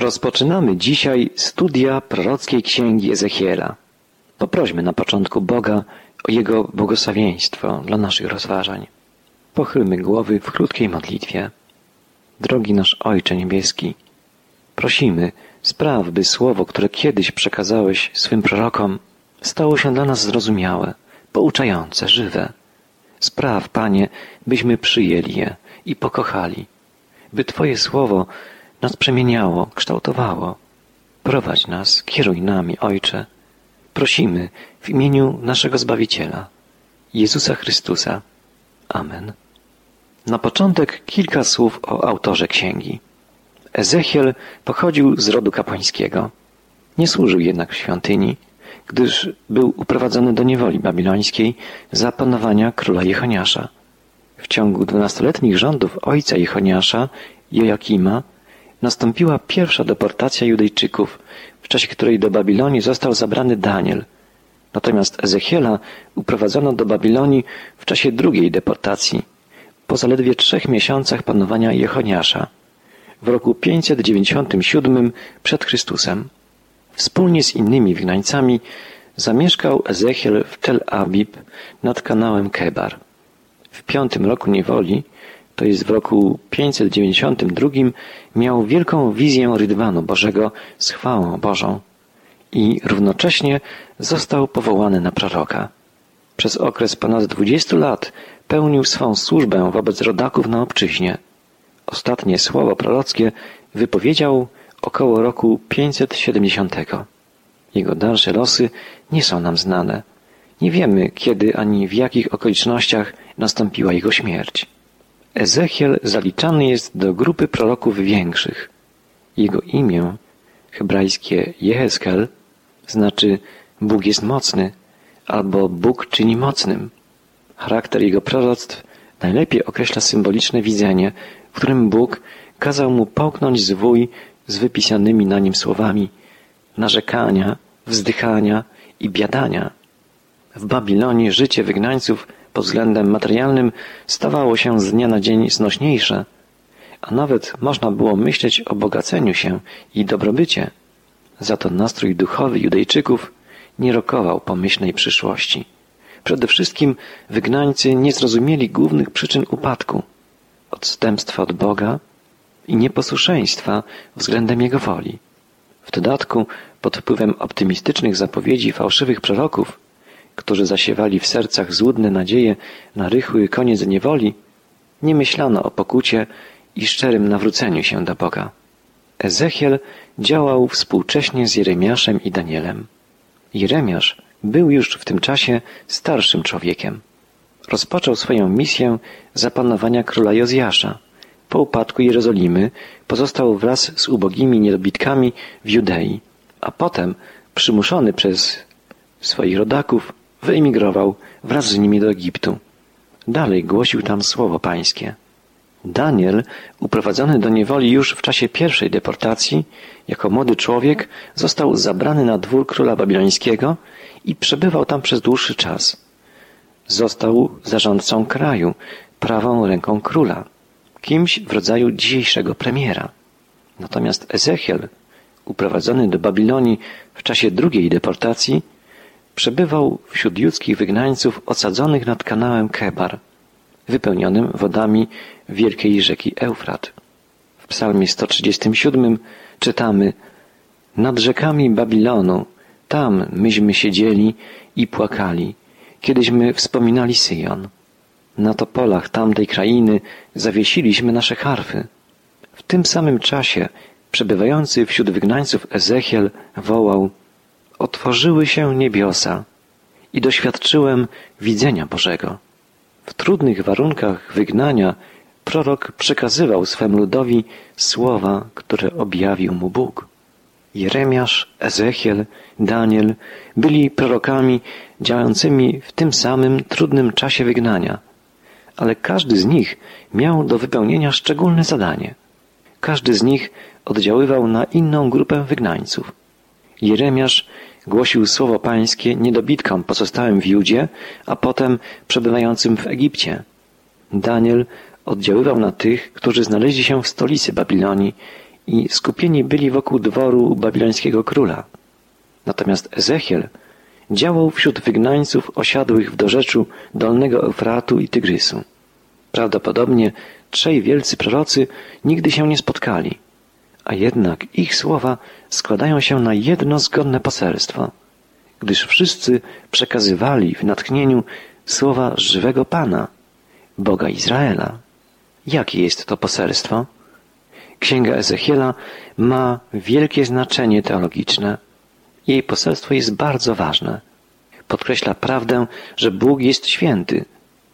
Rozpoczynamy dzisiaj studia prorockiej księgi Ezechiela. Poprośmy na początku Boga o Jego błogosławieństwo dla naszych rozważań. Pochylmy głowy w krótkiej modlitwie. Drogi nasz Ojcze Niebieski, prosimy, spraw, by słowo, które kiedyś przekazałeś swym prorokom, stało się dla nas zrozumiałe, pouczające, żywe. Spraw, Panie, byśmy przyjęli je i pokochali, by Twoje słowo nas przemieniało, kształtowało. Prowadź nas, kieruj nami, Ojcze. Prosimy w imieniu naszego Zbawiciela, Jezusa Chrystusa. Amen. Na początek kilka słów o autorze księgi. Ezechiel pochodził z rodu kapłańskiego. Nie służył jednak w świątyni, gdyż był uprowadzony do niewoli babilońskiej za panowania króla Jechoniasza. W ciągu 12-letnich rządów ojca Jechoniasza, Jojakima, nastąpiła pierwsza deportacja Judejczyków, w czasie której do Babilonii został zabrany Daniel. Natomiast Ezechiela uprowadzono do Babilonii w czasie drugiej deportacji, po zaledwie 3 miesiącach panowania Jechoniasza, w roku 597 przed Chrystusem. Wspólnie z innymi wygnańcami zamieszkał Ezechiel w Tel Abib nad kanałem Kebar. W 5. roku niewoli, to jest w roku 592, miał wielką wizję Rydwanu Bożego z chwałą Bożą i równocześnie został powołany na proroka. Przez okres ponad 20 lat pełnił swą służbę wobec rodaków na obczyźnie. Ostatnie słowo prorockie wypowiedział około roku 570. Jego dalsze losy nie są nam znane. Nie wiemy, kiedy ani w jakich okolicznościach nastąpiła jego śmierć. Ezechiel zaliczany jest do grupy proroków większych. Jego imię, hebrajskie Jehezkel, znaczy Bóg jest mocny albo Bóg czyni mocnym. Charakter jego proroctw najlepiej określa symboliczne widzenie, w którym Bóg kazał mu połknąć zwój z wypisanymi na nim słowami narzekania, wzdychania i biadania. W Babilonii życie wygnańców pod względem materialnym stawało się z dnia na dzień znośniejsze, a nawet można było myśleć o bogaceniu się i dobrobycie. Za to nastrój duchowy Judejczyków nie rokował pomyślnej przyszłości. Przede wszystkim wygnańcy nie zrozumieli głównych przyczyn upadku, odstępstwa od Boga i nieposłuszeństwa względem Jego woli. W dodatku, pod wpływem optymistycznych zapowiedzi fałszywych proroków, którzy zasiewali w sercach złudne nadzieje na rychły koniec niewoli, nie myślano o pokucie i szczerym nawróceniu się do Boga. Ezechiel działał współcześnie z Jeremiaszem i Danielem. Jeremiasz był już w tym czasie starszym człowiekiem. Rozpoczął swoją misję za panowania króla Jozjasza. Po upadku Jerozolimy pozostał wraz z ubogimi niedobitkami w Judei, a potem, przymuszony przez swoich rodaków, wyemigrował wraz z nimi do Egiptu. Dalej głosił tam słowo pańskie. Daniel, uprowadzony do niewoli już w czasie pierwszej deportacji, jako młody człowiek został zabrany na dwór króla babilońskiego i przebywał tam przez dłuższy czas. Został zarządcą kraju, prawą ręką króla, kimś w rodzaju dzisiejszego premiera. Natomiast Ezechiel, uprowadzony do Babilonii w czasie drugiej deportacji, przebywał wśród judzkich wygnańców osadzonych nad kanałem Kebar, wypełnionym wodami wielkiej rzeki Eufrat. W psalmie 137 czytamy: nad rzekami Babilonu, tam myśmy siedzieli i płakali, kiedyśmy wspominali Syjon. Na topolach tamtej krainy zawiesiliśmy nasze harfy. W tym samym czasie przebywający wśród wygnańców Ezechiel wołał: otworzyły się niebiosa i doświadczyłem widzenia Bożego. W trudnych warunkach wygnania prorok przekazywał swemu ludowi słowa, które objawił mu Bóg. Jeremiasz, Ezechiel, Daniel byli prorokami działającymi w tym samym trudnym czasie wygnania, ale każdy z nich miał do wypełnienia szczególne zadanie. Każdy z nich oddziaływał na inną grupę wygnańców. Jeremiasz głosił słowo pańskie niedobitkom pozostałym w Judzie, a potem przebywającym w Egipcie. Daniel oddziaływał na tych, którzy znaleźli się w stolicy Babilonii i skupieni byli wokół dworu babilońskiego króla. Natomiast Ezechiel działał wśród wygnańców osiadłych w dorzeczu Dolnego Eufratu i Tygrysu. Prawdopodobnie 3 wielcy prorocy nigdy się nie spotkali, a jednak ich słowa składają się na jedno zgodne poselstwo, gdyż wszyscy przekazywali w natchnieniu słowa żywego Pana, Boga Izraela. Jakie jest to poselstwo? Księga Ezechiela ma wielkie znaczenie teologiczne. Jej poselstwo jest bardzo ważne. Podkreśla prawdę, że Bóg jest święty.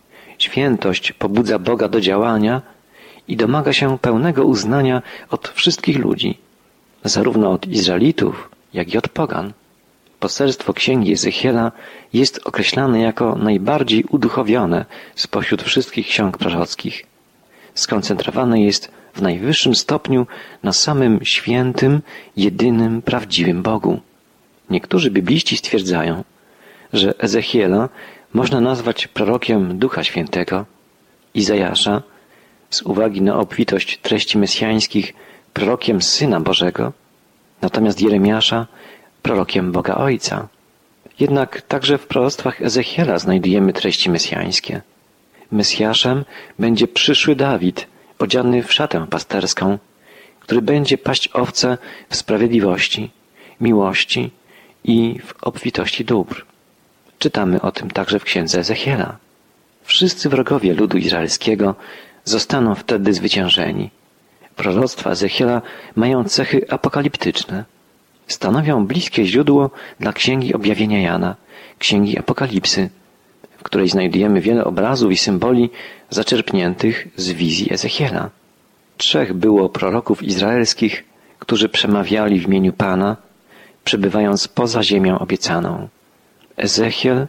Świętość pobudza Boga do działania i domaga się pełnego uznania od wszystkich ludzi, zarówno od Izraelitów, jak i od pogan. Poselstwo księgi Ezechiela jest określane jako najbardziej uduchowione spośród wszystkich ksiąg prorockich. Skoncentrowane jest w najwyższym stopniu na samym świętym, jedynym, prawdziwym Bogu. Niektórzy bibliści stwierdzają, że Ezechiela można nazwać prorokiem Ducha Świętego, Izajasza, z uwagi na obfitość treści mesjańskich, prorokiem Syna Bożego, natomiast Jeremiasza prorokiem Boga Ojca. Jednak także w proroctwach Ezechiela znajdujemy treści mesjańskie. Mesjaszem będzie przyszły Dawid, odziany w szatę pasterską, który będzie paść owce w sprawiedliwości, miłości i w obfitości dóbr. Czytamy o tym także w księdze Ezechiela. Wszyscy wrogowie ludu izraelskiego zostaną wtedy zwyciężeni. Proroctwa Ezechiela mają cechy apokaliptyczne. Stanowią bliskie źródło dla Księgi Objawienia Jana, Księgi Apokalipsy, w której znajdujemy wiele obrazów i symboli zaczerpniętych z wizji Ezechiela. 3 było proroków izraelskich, którzy przemawiali w imieniu Pana, przebywając poza ziemią obiecaną. Ezechiel,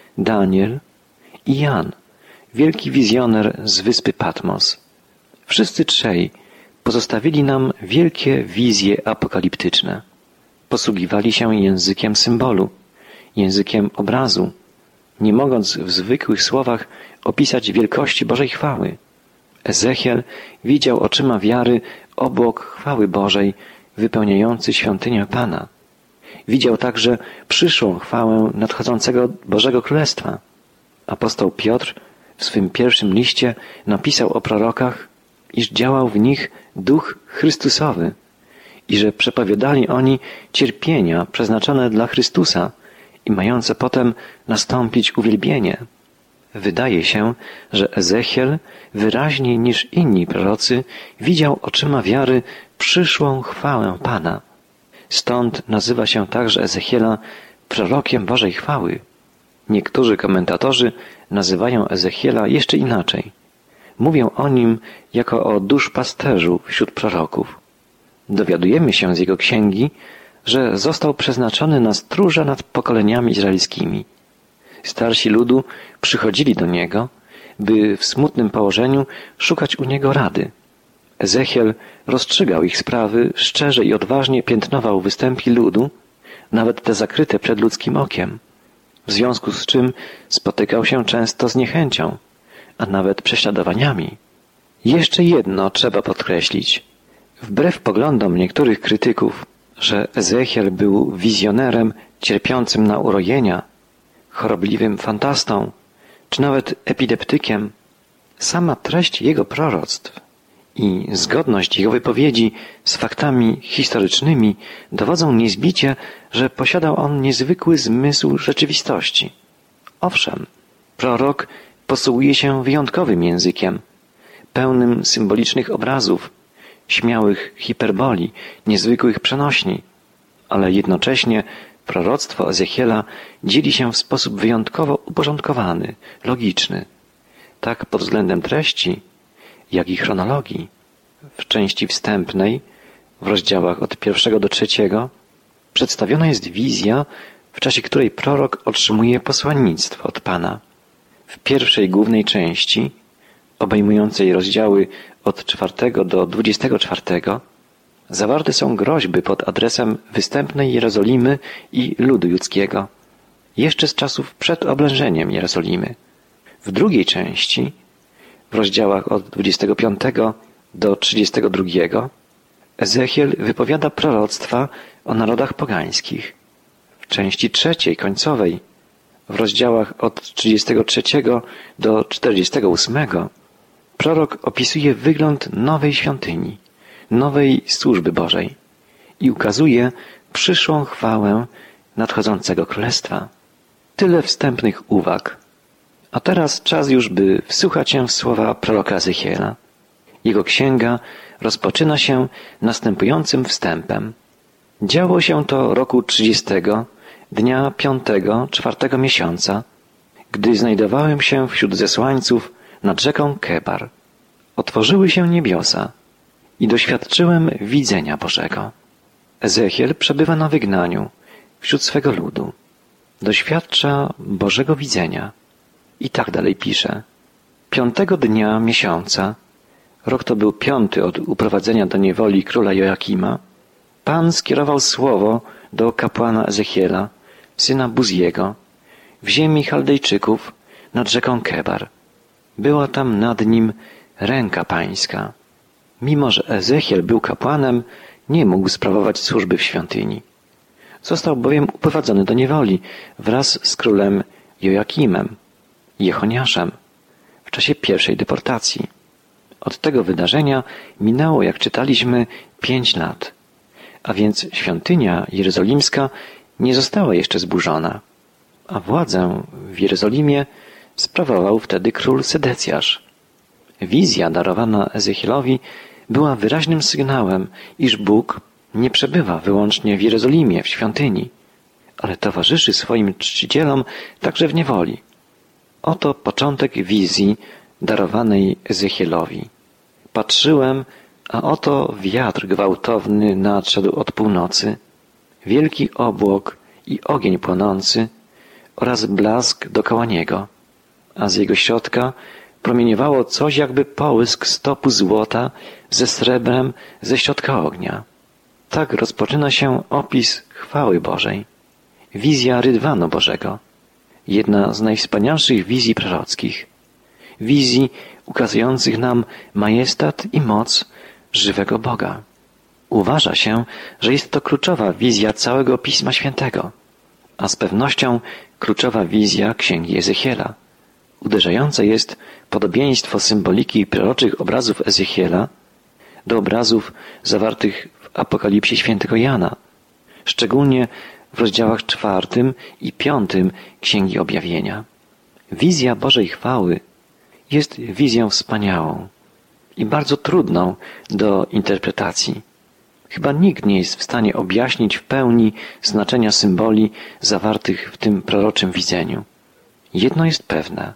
Daniel i Jan, wielki wizjoner z wyspy Patmos. Wszyscy 3 pozostawili nam wielkie wizje apokaliptyczne. Posługiwali się językiem symbolu, językiem obrazu, nie mogąc w zwykłych słowach opisać wielkości Bożej chwały. Ezechiel widział oczyma wiary obłok chwały Bożej wypełniający świątynię Pana. Widział także przyszłą chwałę nadchodzącego Bożego Królestwa. Apostoł Piotr w swym pierwszym liście napisał o prorokach, iż działał w nich Duch Chrystusowy i że przepowiadali oni cierpienia przeznaczone dla Chrystusa i mające potem nastąpić uwielbienie. Wydaje się, że Ezechiel wyraźniej niż inni prorocy widział oczyma wiary przyszłą chwałę Pana. Stąd nazywa się także Ezechiela prorokiem Bożej chwały. Niektórzy komentatorzy nazywają Ezechiela jeszcze inaczej. Mówią o nim jako o duszpasterzu wśród proroków. Dowiadujemy się z jego księgi, że został przeznaczony na stróża nad pokoleniami izraelskimi. Starsi ludu przychodzili do niego, by w smutnym położeniu szukać u niego rady. Ezechiel rozstrzygał ich sprawy, szczerze i odważnie piętnował występki ludu, nawet te zakryte przed ludzkim okiem, w związku z czym spotykał się często z niechęcią, a nawet prześladowaniami. Jeszcze jedno trzeba podkreślić. Wbrew poglądom niektórych krytyków, że Ezechiel był wizjonerem cierpiącym na urojenia, chorobliwym fantastą, czy nawet epideptykiem, sama treść jego proroctw i zgodność jego wypowiedzi z faktami historycznymi dowodzą niezbicie, że posiadał on niezwykły zmysł rzeczywistości. Owszem, prorok posługuje się wyjątkowym językiem, pełnym symbolicznych obrazów, śmiałych hiperboli, niezwykłych przenośni, ale jednocześnie proroctwo Ezechiela dzieli się w sposób wyjątkowo uporządkowany, logiczny, tak pod względem treści, jak i chronologii. W części wstępnej, w rozdziałach od 1 do 3, przedstawiona jest wizja, w czasie której prorok otrzymuje posłannictwo od Pana. W pierwszej głównej części, obejmującej rozdziały od 4 do 24, zawarte są groźby pod adresem występnej Jerozolimy i ludu judzkiego, jeszcze z czasów przed oblężeniem Jerozolimy. W drugiej części, w rozdziałach od 25 do 32, Ezechiel wypowiada proroctwa o narodach pogańskich. W części 3, końcowej, w rozdziałach od 33 do 48, prorok opisuje wygląd nowej świątyni, nowej służby Bożej i ukazuje przyszłą chwałę nadchodzącego królestwa. Tyle wstępnych uwag. A teraz czas już, by wsłuchać się w słowa proroka Ezechiela. Jego księga rozpoczyna się następującym wstępem. Działo się to roku 30, dnia 5, 4 miesiąca, gdy znajdowałem się wśród zesłańców nad rzeką Kebar. Otworzyły się niebiosa i doświadczyłem widzenia Bożego. Ezechiel przebywa na wygnaniu wśród swego ludu. Doświadcza Bożego widzenia. I tak dalej pisze. 5 dnia miesiąca, rok to był 5 od uprowadzenia do niewoli króla Joakima, Pan skierował słowo do kapłana Ezechiela, syna Buziego, w ziemi Chaldejczyków nad rzeką Kebar. Była tam nad nim ręka pańska. Mimo że Ezechiel był kapłanem, nie mógł sprawować służby w świątyni. Został bowiem uprowadzony do niewoli wraz z królem Joakimem, Jechoniaszem, w czasie pierwszej deportacji. Od tego wydarzenia minęło, jak czytaliśmy, 5 lat, a więc świątynia jerozolimska nie została jeszcze zburzona, a władzę w Jerozolimie sprawował wtedy król Sedecjasz. Wizja darowana Ezechielowi była wyraźnym sygnałem, iż Bóg nie przebywa wyłącznie w Jerozolimie, w świątyni, ale towarzyszy swoim czcicielom także w niewoli. Oto początek wizji darowanej Ezechielowi. Patrzyłem, a oto wiatr gwałtowny nadszedł od północy, wielki obłok i ogień płonący oraz blask dokoła niego, a z jego środka promieniowało coś jakby połysk stopu złota ze srebrem ze środka ognia. Tak rozpoczyna się opis chwały Bożej. Wizja rydwanu Bożego. Jedna z najwspanialszych wizji prorockich. Wizji ukazujących nam majestat i moc żywego Boga. Uważa się, że jest to kluczowa wizja całego Pisma Świętego, a z pewnością kluczowa wizja Księgi Ezechiela. Uderzające jest podobieństwo symboliki proroczych obrazów Ezechiela do obrazów zawartych w Apokalipsie świętego Jana, szczególnie w rozdziałach 4 i 5 Księgi Objawienia. Wizja Bożej chwały jest wizją wspaniałą i bardzo trudną do interpretacji. Chyba nikt nie jest w stanie objaśnić w pełni znaczenia symboli zawartych w tym proroczym widzeniu. Jedno jest pewne.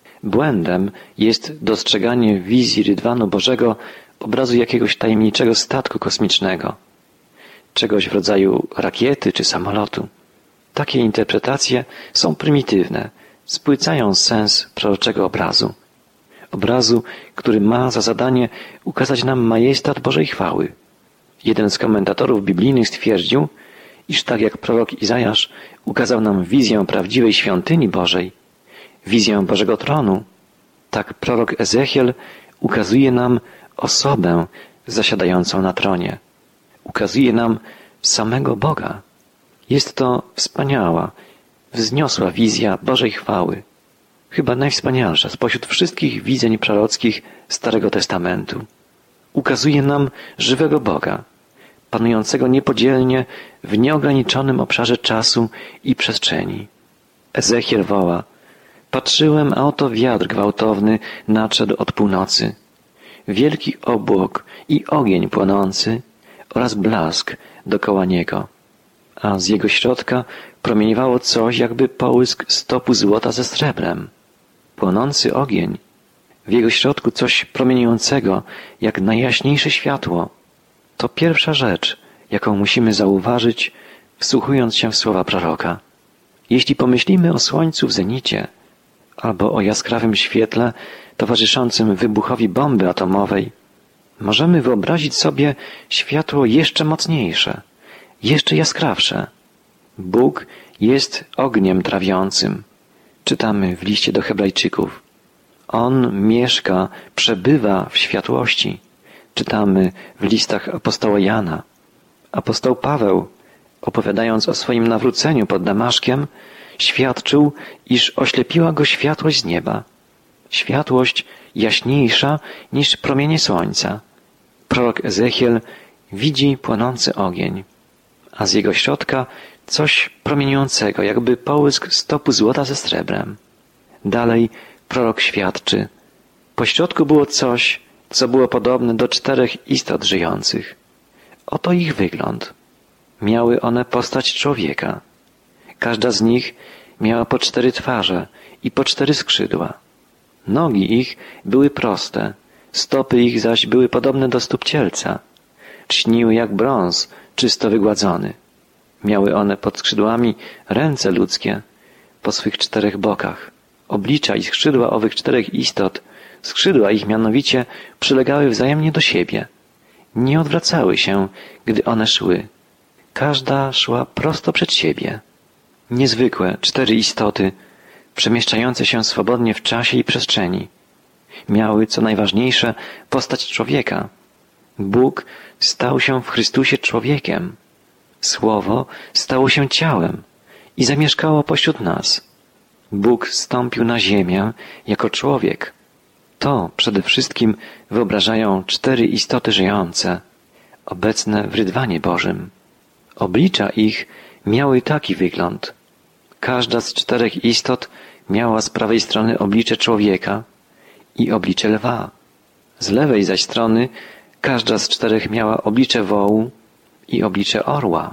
Błędem jest dostrzeganie w wizji rydwanu Bożego obrazu jakiegoś tajemniczego statku kosmicznego, czegoś w rodzaju rakiety czy samolotu. Takie interpretacje są prymitywne, spłycają sens proroczego obrazu. Obrazu, który ma za zadanie ukazać nam majestat Bożej chwały. Jeden z komentatorów biblijnych stwierdził, iż tak jak prorok Izajasz ukazał nam wizję prawdziwej świątyni Bożej, wizję Bożego tronu, tak prorok Ezechiel ukazuje nam osobę zasiadającą na tronie. Ukazuje nam samego Boga. Jest to wspaniała, wzniosła wizja Bożej chwały. Chyba najwspanialsza spośród wszystkich widzeń prorockich Starego Testamentu. Ukazuje nam żywego Boga, panującego niepodzielnie w nieograniczonym obszarze czasu i przestrzeni. Ezechiel woła: patrzyłem, a oto wiatr gwałtowny nadszedł od północy, wielki obłok i ogień płonący oraz blask dokoła niego, a z jego środka promieniowało coś jakby połysk stopu złota ze srebrem. Płonący ogień, w jego środku coś promieniującego jak najjaśniejsze światło. To pierwsza rzecz, jaką musimy zauważyć, wsłuchując się w słowa proroka. Jeśli pomyślimy o słońcu w zenicie albo o jaskrawym świetle towarzyszącym wybuchowi bomby atomowej, możemy wyobrazić sobie światło jeszcze mocniejsze, jeszcze jaskrawsze. Bóg jest ogniem trawiącym. Czytamy w liście do Hebrajczyków. On mieszka, przebywa w światłości, czytamy w listach apostoła Jana. Apostoł Paweł, opowiadając o swoim nawróceniu pod Damaszkiem, świadczył, iż oślepiła go światłość z nieba. Światłość jaśniejsza niż promienie słońca. Prorok Ezechiel widzi płonący ogień, a z jego środka coś promieniującego, jakby połysk stopu złota ze srebrem. Dalej prorok świadczy. Pośrodku było coś, co było podobne do 4 istot żyjących. Oto ich wygląd. Miały one postać człowieka. Każda z nich miała po 4 twarze i po 4 skrzydła. Nogi ich były proste, stopy ich zaś były podobne do stóp cielca. Ćniły jak brąz, czysto wygładzony. Miały one pod skrzydłami ręce ludzkie po swych 4 bokach. Oblicza i skrzydła owych 4 istot, skrzydła ich mianowicie przylegały wzajemnie do siebie. Nie odwracały się, gdy one szły. Każda szła prosto przed siebie. Niezwykłe 4 istoty, przemieszczające się swobodnie w czasie i przestrzeni. Miały, co najważniejsze, postać człowieka. Bóg stał się w Chrystusie człowiekiem. Słowo stało się ciałem i zamieszkało pośród nas. Bóg zstąpił na ziemię jako człowiek. To przede wszystkim wyobrażają 4 istoty żyjące, obecne w rydwanie Bożym. Oblicza ich miały taki wygląd. Każda z 4 istot miała z prawej strony oblicze człowieka i oblicze lwa. Z lewej zaś strony każda z 4 miała oblicze wołu i oblicze orła.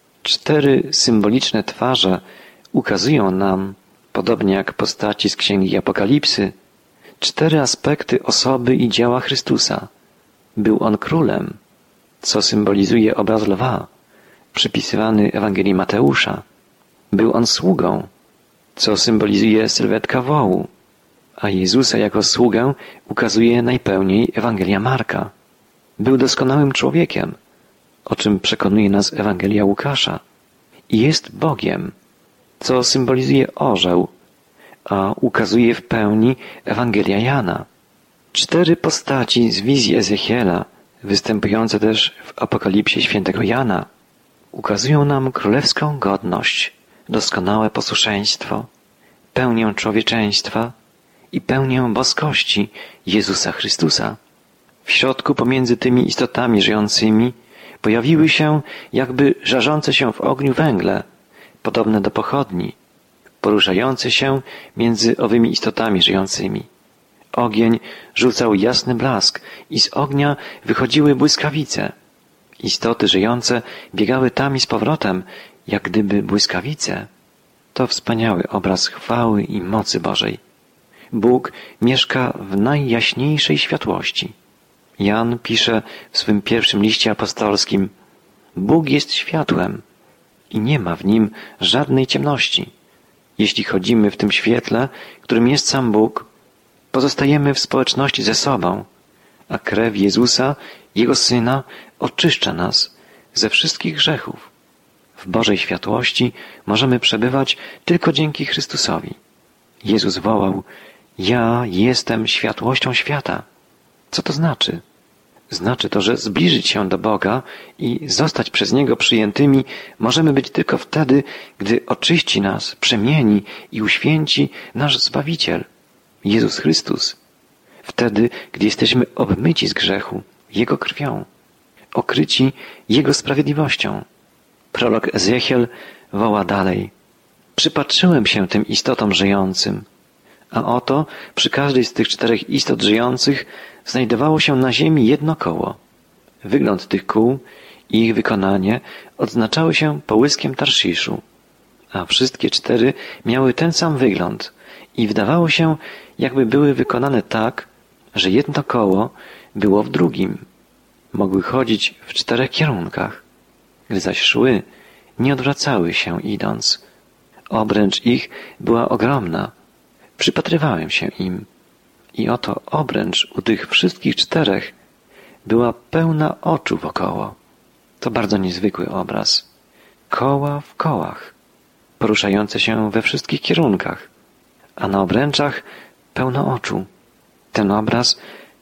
4 symboliczne twarze ukazują nam, podobnie jak postaci z Księgi Apokalipsy, 4 aspekty osoby i dzieła Chrystusa. Był On królem, co symbolizuje obraz lwa, przypisywany Ewangelii Mateusza. Był On sługą, co symbolizuje sylwetka wołu, a Jezusa jako sługę ukazuje najpełniej Ewangelia Marka. Był doskonałym człowiekiem, o czym przekonuje nas Ewangelia Łukasza. I jest Bogiem, co symbolizuje orzeł, a ukazuje w pełni Ewangelia Jana. 4 postaci z wizji Ezechiela, występujące też w Apokalipsie świętego Jana, ukazują nam królewską godność, doskonałe posłuszeństwo, pełnię człowieczeństwa i pełnię boskości Jezusa Chrystusa. W środku pomiędzy tymi istotami żyjącymi pojawiły się jakby żarzące się w ogniu węgle, podobne do pochodni, poruszające się między owymi istotami żyjącymi. Ogień rzucał jasny blask i z ognia wychodziły błyskawice. Istoty żyjące biegały tam i z powrotem, jak gdyby błyskawice. To wspaniały obraz chwały i mocy Bożej. Bóg mieszka w najjaśniejszej światłości. Jan pisze w swym pierwszym liście apostolskim: Bóg jest światłem i nie ma w nim żadnej ciemności. Jeśli chodzimy w tym świetle, którym jest sam Bóg, pozostajemy w społeczności ze sobą, a krew Jezusa, Jego Syna, oczyszcza nas ze wszystkich grzechów. W Bożej światłości możemy przebywać tylko dzięki Chrystusowi. Jezus wołał: Ja jestem światłością świata. Co to znaczy? Znaczy to, że zbliżyć się do Boga i zostać przez Niego przyjętymi możemy być tylko wtedy, gdy oczyści nas, przemieni i uświęci nasz Zbawiciel, Jezus Chrystus. Wtedy, gdy jesteśmy obmyci z grzechu Jego krwią, okryci Jego sprawiedliwością. Prorok Ezechiel woła dalej: Przypatrzyłem się tym istotom żyjącym, a oto przy każdej z tych 4 istot żyjących znajdowało się na ziemi jedno koło. Wygląd tych kół i ich wykonanie odznaczały się połyskiem tarsziszu, a wszystkie 4 miały ten sam wygląd i wydawało się, jakby były wykonane tak, że jedno koło było w drugim. Mogły chodzić w 4 kierunkach. Gdy zaś szły, nie odwracały się idąc. Obręcz ich była ogromna. Przypatrywałem się im. I oto obręcz u tych wszystkich 4 była pełna oczu wokoło. To bardzo niezwykły obraz. Koła w kołach, poruszające się we wszystkich kierunkach, a na obręczach pełno oczu. Ten obraz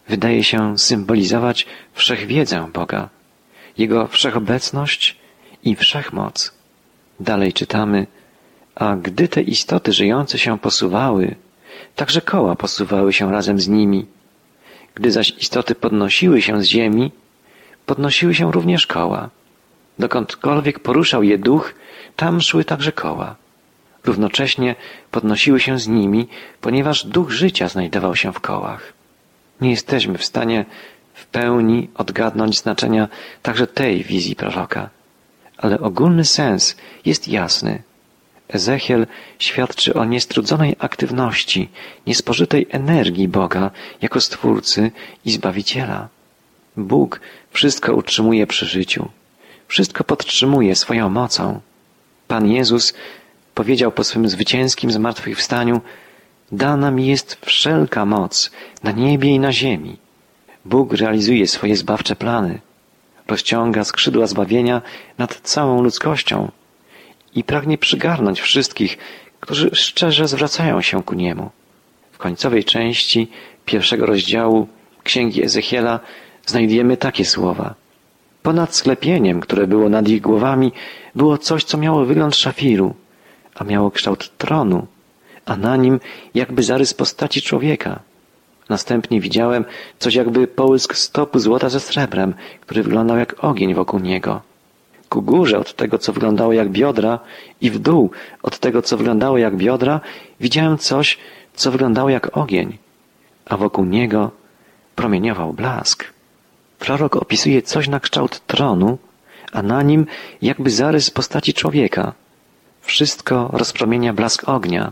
wydaje się symbolizować wszechwiedzę Boga, Jego wszechobecność i wszechmoc. Dalej czytamy: a gdy te istoty żyjące się posuwały, także koła posuwały się razem z nimi. Gdy zaś istoty podnosiły się z ziemi, podnosiły się również koła. Dokądkolwiek poruszał je duch, tam szły także koła. Równocześnie podnosiły się z nimi, ponieważ duch życia znajdował się w kołach. Nie jesteśmy w stanie w pełni odgadnąć znaczenia także tej wizji proroka, ale ogólny sens jest jasny. Ezechiel świadczy o niestrudzonej aktywności, niespożytej energii Boga jako Stwórcy i Zbawiciela. Bóg wszystko utrzymuje przy życiu, wszystko podtrzymuje swoją mocą. Pan Jezus powiedział po swym zwycięskim zmartwychwstaniu: dana mi jest wszelka moc na niebie i na ziemi. Bóg realizuje swoje zbawcze plany, rozciąga skrzydła zbawienia nad całą ludzkością i pragnie przygarnąć wszystkich, którzy szczerze zwracają się ku Niemu. W końcowej części 1 rozdziału Księgi Ezechiela znajdujemy takie słowa: ponad sklepieniem, które było nad ich głowami, było coś, co miało wygląd szafiru, a miało kształt tronu, a na nim jakby zarys postaci człowieka. Następnie widziałem coś jakby połysk stopu złota ze srebrem, który wyglądał jak ogień wokół niego. Ku górze od tego, co wyglądało jak biodra, i w dół od tego, co wyglądało jak biodra, widziałem coś, co wyglądało jak ogień, a wokół niego promieniował blask. Prorok opisuje coś na kształt tronu, a na nim jakby zarys postaci człowieka. Wszystko rozpromienia blask ognia.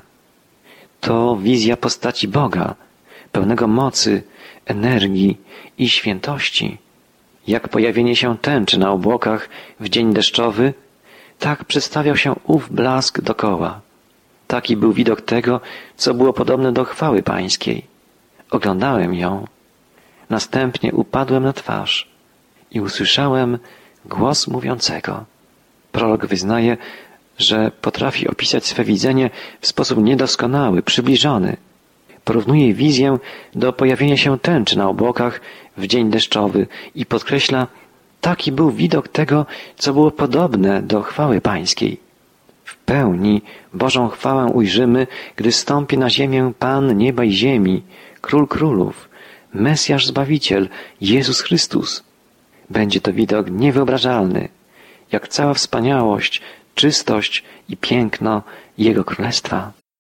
To wizja postaci Boga, pełnego mocy, energii i świętości. Jak pojawienie się tęczy na obłokach w dzień deszczowy, tak przedstawiał się ów blask dokoła. Taki był widok tego, co było podobne do chwały pańskiej. Oglądałem ją. Następnie upadłem na twarz i usłyszałem głos mówiącego. Prorok wyznaje, że potrafi opisać swe widzenie w sposób niedoskonały, przybliżony. Porównuje wizję do pojawienia się tęczy na obłokach w dzień deszczowy i podkreśla: taki był widok tego, co było podobne do chwały pańskiej. W pełni Bożą chwałę ujrzymy, gdy stąpi na ziemię Pan nieba i ziemi, Król królów, Mesjasz Zbawiciel, Jezus Chrystus. Będzie to widok niewyobrażalny, jak cała wspaniałość, czystość i piękno Jego Królestwa.